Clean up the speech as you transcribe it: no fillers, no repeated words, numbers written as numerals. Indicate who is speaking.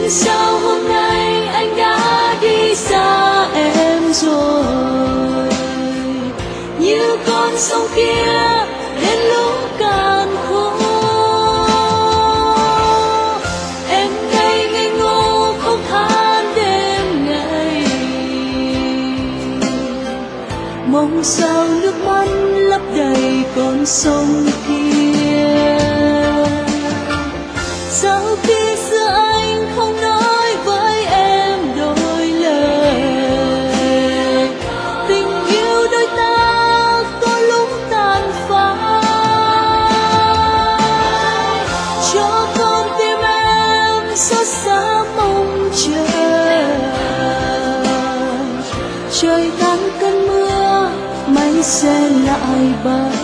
Speaker 1: sao hôm nay anh đã đi xa em rồi, như con sông kia đến lúc cạn khô. Em đây ngây ngô không than đêm ngày, mong sao nước mắt lấp đầy con sông kia. Sao khi xưa anh không nói với em đôi lời, tình yêu đôi ta có lúc tàn phai, cho con tim em xót xa mong chờ. Trời tan cơn mưa mây sẽ lại bay,